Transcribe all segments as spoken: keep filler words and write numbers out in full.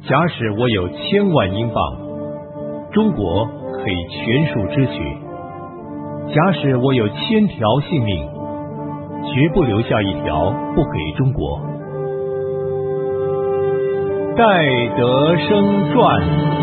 假使我有千万英镑，中国可以全数支取；假使我有千条性命，绝不留下一条不给中国。戴德生传。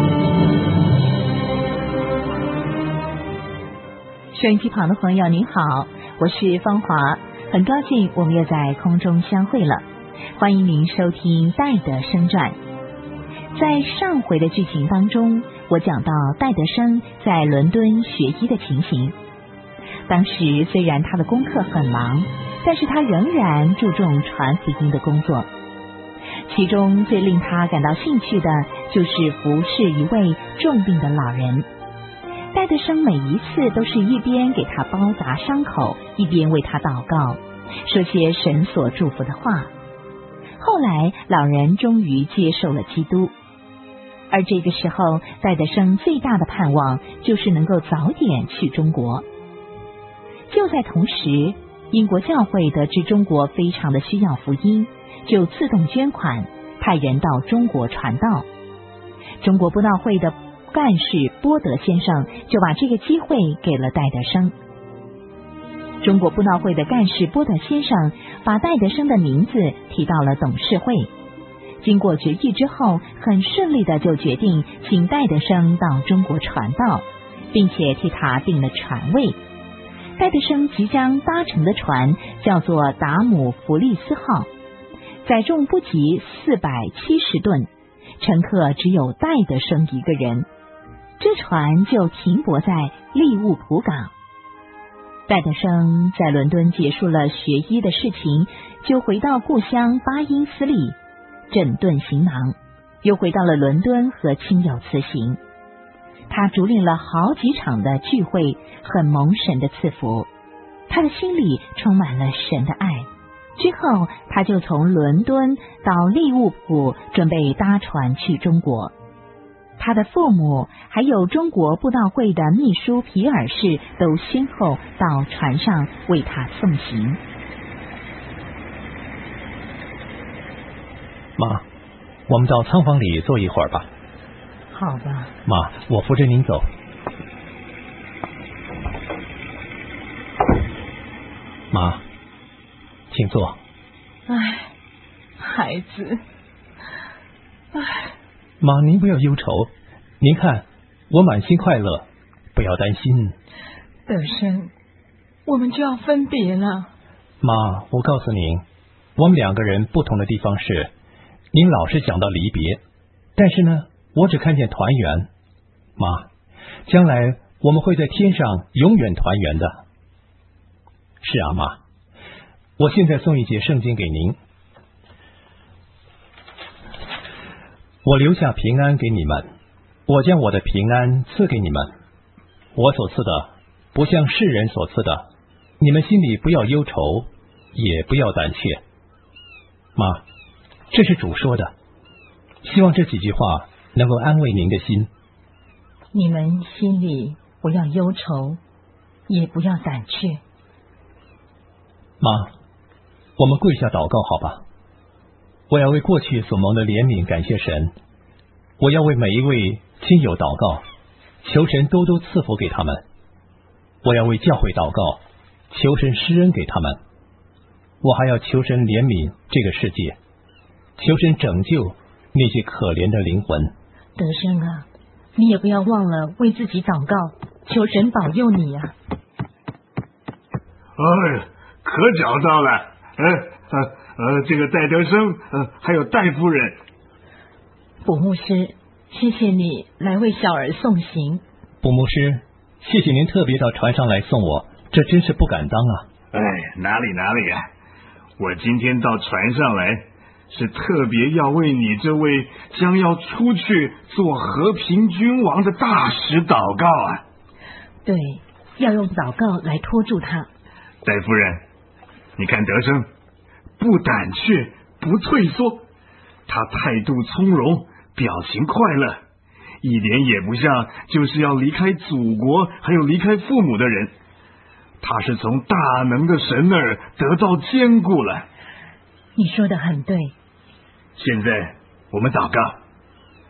收音机旁的朋友您好，我是芳华，很高兴我们又在空中相会了。欢迎您收听戴德生传。在上回的剧情当中，我讲到戴德生在伦敦学医的情形。当时虽然他的功课很忙，但是他仍然注重传福音的工作。其中最令他感到兴趣的就是服侍一位重病的老人。戴德生每一次都是一边给他包扎伤口，一边为他祷告，说些神所祝福的话。后来老人终于接受了基督，而这个时候戴德生最大的盼望就是能够早点去中国。就在同时，英国教会得知中国非常的需要福音，就自动捐款，派人到中国传道。中国布道会的干事波德先生就把这个机会给了戴德生。中国布道会的干事波德先生把戴德生的名字提到了董事会，经过决议之后，很顺利的就决定请戴德生到中国传道，并且替他定了船位。戴德生即将搭乘的船叫做达姆弗利斯号，载重不及四百七十吨，乘客只有戴德生一个人。这船就停泊在利物浦港。戴德生在伦敦结束了学医的事情，就回到故乡巴因斯利，整顿行囊，又回到了伦敦和亲友辞行。他主领了好几场的聚会，很蒙神的赐福，他的心里充满了神的爱。之后他就从伦敦到利物浦，准备搭船去中国。他的父母还有中国布道会的秘书皮尔士都先后到船上为他送行。 妈，我们到仓房里坐一会儿吧。 好吧。 妈，我扶着您走。妈，请坐。 唉，孩子，唉。 妈，您不要忧愁，您看我满心快乐，不要担心。 德生，我们就要分别了。 妈，我告诉您，我们两个人不同的地方是，您老是讲到离别，但是呢，我只看见团圆。妈，将来我们会在天上永远团圆的。是啊，妈，我现在送一节圣经给您。我留下平安给你们，我将我的平安赐给你们。我所赐的不像世人所赐的，你们心里不要忧愁，也不要胆怯。妈，这是主说的，希望这几句话能够安慰您的心。 你们心里不要忧愁，也不要胆怯。 妈，我们跪下祷告好吧。我要为过去所蒙的怜悯感谢神，我要为每一位亲友祷告，求神多多赐福给他们。我要为教会祷告，求神施恩给他们。我还要求神怜悯这个世界，求神拯救那些可怜的灵魂。 德生啊，你也不要忘了为自己祷告，求神保佑你啊。 哎，可找到了，呃呃呃，这个戴德生，呃，还有戴夫人。 卜牧师，谢谢你来为小儿送行。 卜牧师，谢谢您特别到船上来送我，这真是不敢当啊。 哎，哪里哪里啊，我今天到船上来，是特别要为你这位将要出去做和平君王的大使祷告啊。 对，要用祷告来拖住他。 戴夫人，你看德生不胆怯，不退缩，他态度从容，表情快乐，一点也不像就是要离开祖国还有离开父母的人。他是从大能的神那儿得到坚固了。 你说的很对。 现在我们祷告，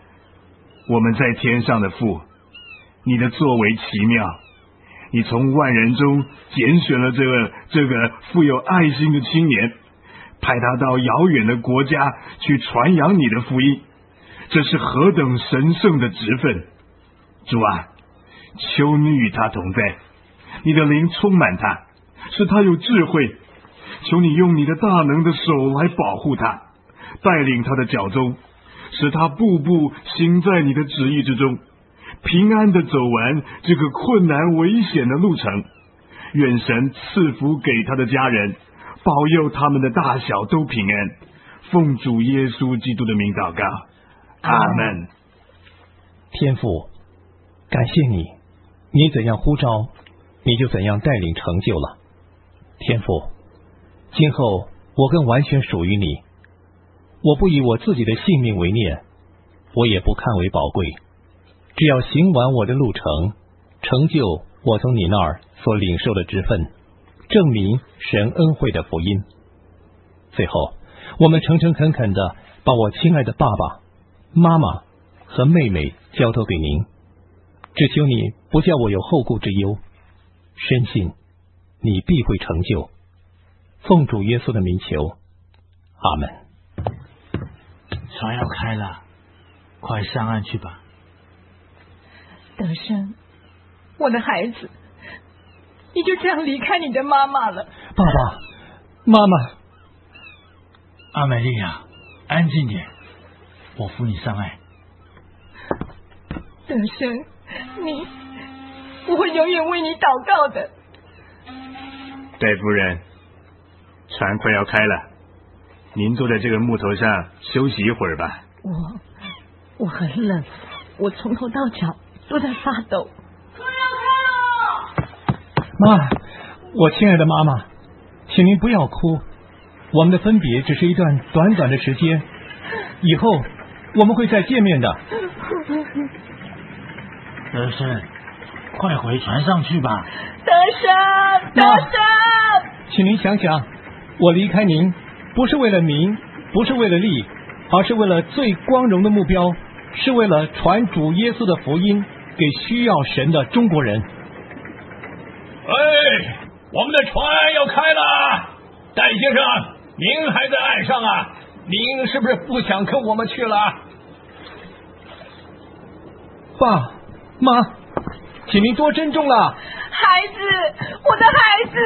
我们在天上的父，你的作为奇妙，你从万人中拣选了这个这个富有爱心的青年，派他到遥远的国家去传扬你的福音，这是何等神圣的职分！主啊，求你与他同在，你的灵充满他，使他有智慧。求你用你的大能的手来保护他，带领他的脚踪，使他步步行在你的旨意之中，平安的走完这个困难危险的路程。愿神赐福给他的家人，保佑他们的大小都平安。奉主耶稣基督的名祷告，阿们。 天父，感谢你，你怎样呼召，你就怎样带领成就了。天父，今后我更完全属于你，我不以我自己的性命为念，我也不看为宝贵，只要行完我的路程，成就我从你那儿所领受的职分，证明神恩惠的福音。最后，我们诚诚恳恳的把我亲爱的爸爸、妈妈和妹妹交托给您，只求你不叫我有后顾之忧，深信你必会成就。奉主耶稣的名求，阿门。 船要开了，快上岸去吧。 德生，我的孩子，你就这样离开你的妈妈了。 爸爸妈妈， 阿美丽亚，安静点，我扶你上岸。 德生，你，我会永远为你祷告的。 戴夫人，船快要开了，您坐在这个木头上休息一会儿吧。 我我很冷，我从头到脚都在发抖。 妈，我亲爱的妈妈，请您不要哭，我们的分别只是一段短短的时间，以后我们会再见面的。 德生，快回船上去吧。 德生，德生， 请您想想，我离开您不是为了名，不是为了利，而是为了最光荣的目标，是为了传主耶稣的福音给需要神的中国人。 哎，我们的船要开了，戴先生，您还在岸上啊？您是不是不想跟我们去了？ 爸妈，请您多珍重了。 孩子，我的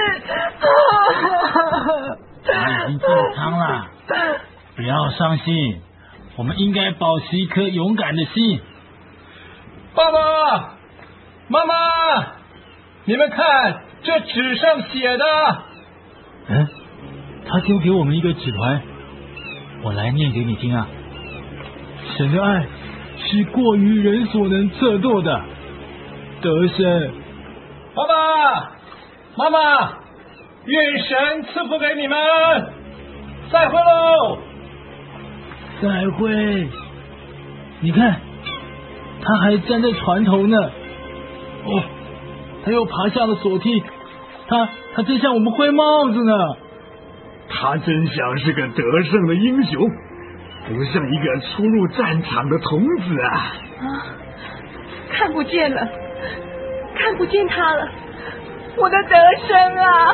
孩子， 他已经健康了，不要伤心，我们应该保持一颗勇敢的心。 爸爸妈妈，你们看这纸上写的。 嗯，他丢给我们一个纸团，我来念给你听啊。神的爱是过于人所能测度的。德生， 爸爸妈妈，愿神赐福给你们，再会喽。 再会。你看，他还站在船头呢。哦，他又爬下了锁梯，他他正向我们挥帽子呢。 他真像是个得胜的英雄，不像一个出入战场的童子啊！ 啊，看不见了，看不见他了，我的德生啊！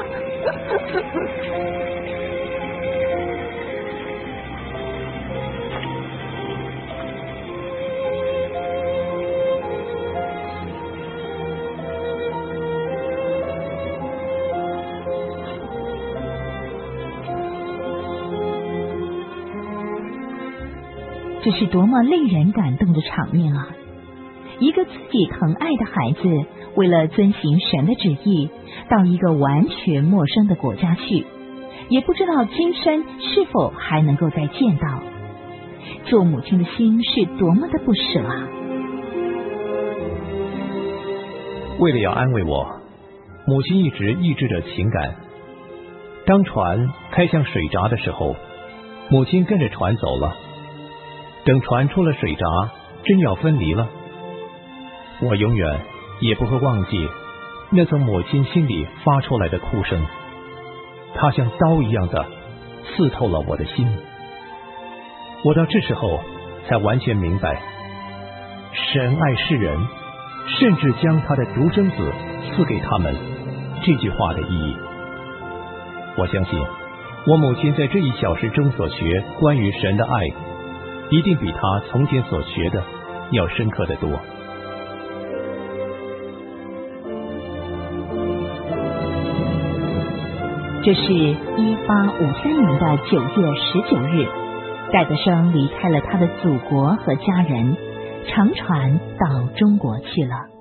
这是多么令人感动的场面啊！一个自己疼爱的孩子，为了遵行神的旨意，到一个完全陌生的国家去，也不知道今生是否还能够再见到。做母亲的心是多么的不舍啊！ 为了要安慰我，母亲一直抑制着情感。当船开向水闸的时候，母亲跟着船走了。等船出了水闸，真要分离了，我永远也不会忘记那从母亲心里发出来的哭声，它像刀一样的刺透了我的心。我到这时候才完全明白， 神爱世人，甚至将他的独生子赐给他们，这句话的意义。我相信我母亲在这一小时中所学关于神的爱，一定比她从前所学的要深刻得多。 这是一八五三年的九月十九日，戴德生离开了他的祖国和家人，乘船到中国去了。